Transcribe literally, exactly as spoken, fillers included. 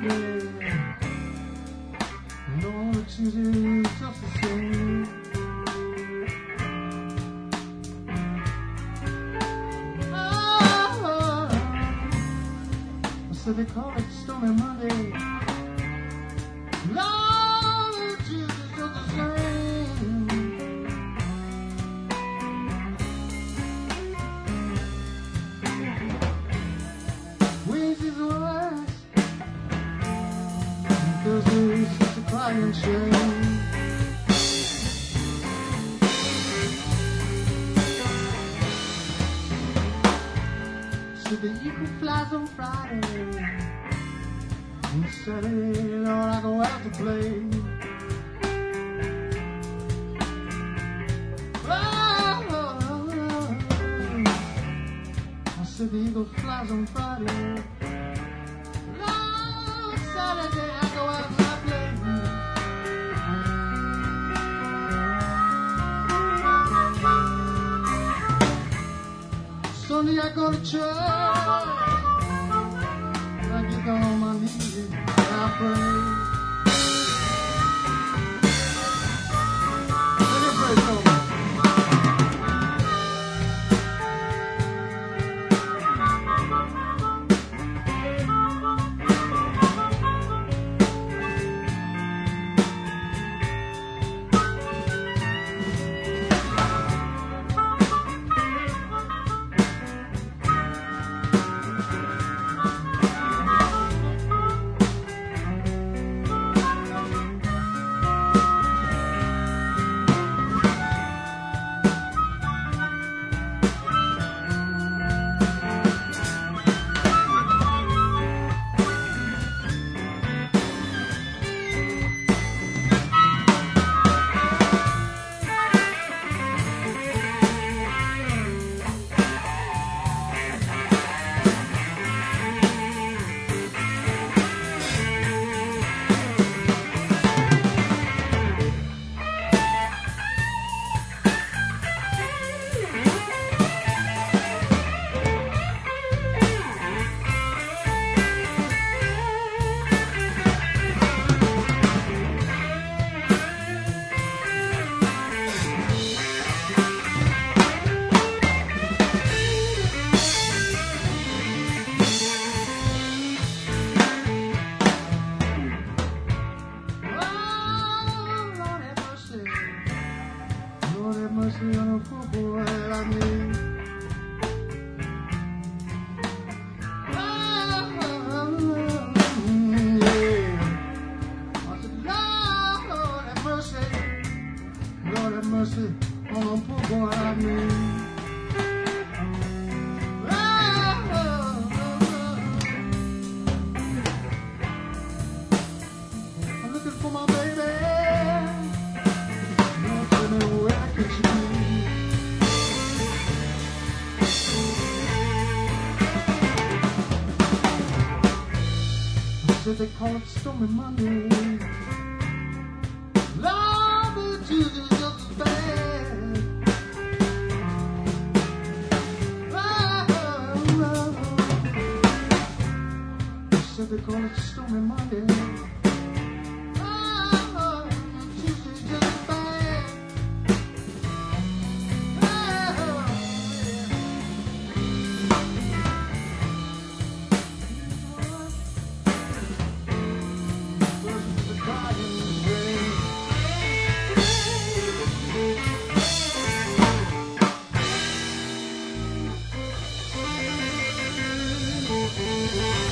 Monday. No, Tuesday's just the same. Oh, I said they call it Stormy Monday. Lord, Tuesday's just the same. Wednesday's the worst. Thursday's just a crying shame. So the eagle flies on Friday, and Saturday, Lord, I go out to play. Oh, I said the eagle flies on Friday. Lord, Saturday, I go out and I play. Sunday I go to church, and I get down on my knees and I pray. Let me pray for me. Mercy on a poor boy like me. Oh, yeah. I said, Lord, have mercy. Lord, have mercy on a poor boy like me. I'm looking for my baby. Lord, tell me where could she be? Said they call it Stormy Monday. Lord, but Tuesday's just as bad. Oh, oh, oh. Said they call it Stormy Monday. Oh, oh, Tuesday's just as bad. Oh, yeah.